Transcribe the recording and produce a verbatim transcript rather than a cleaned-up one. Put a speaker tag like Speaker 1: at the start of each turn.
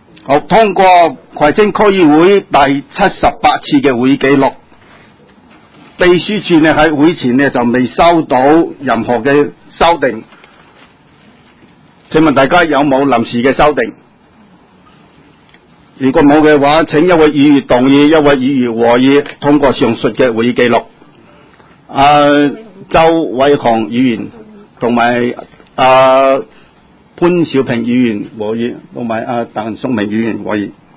Speaker 1: 好，通過葵青區議會第七十八次嘅會議記錄，秘書處呢喺會前呢就未收到任何嘅修訂。請問大家有冇臨時嘅修訂？如果冇嘅話，請一位議員動議，一位議員和議通過上述嘅會議記錄。啊，周偉雄議員同埋啊潘兆平議員和議，同埋啊鄧淑明議員和議。